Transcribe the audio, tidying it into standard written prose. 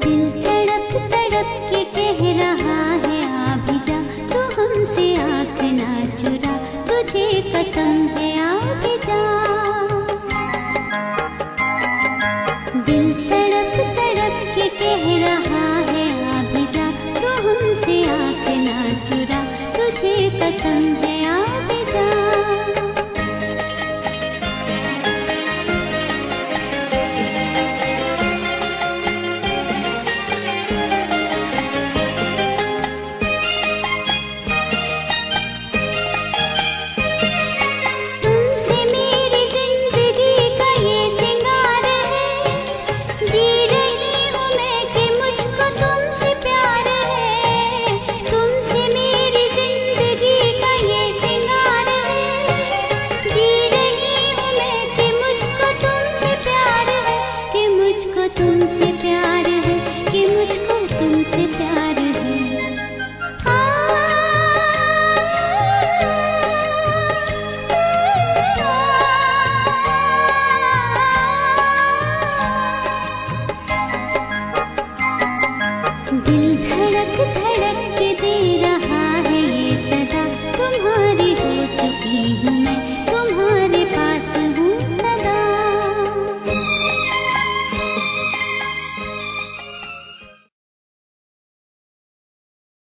दिल तड़प तड़प के कह रहा है आ भी जा, तू हमसे आँख ना चुरा, तुझे कसम है आ भी जा। दिल तड़प तड़प के कह रहा है आ भी जा, तू हमसे आँख ना चुरा, तुझे कसम है आ भी जा। तुमसे प्यार है कि मुझको तुमसे प्यार है। दिल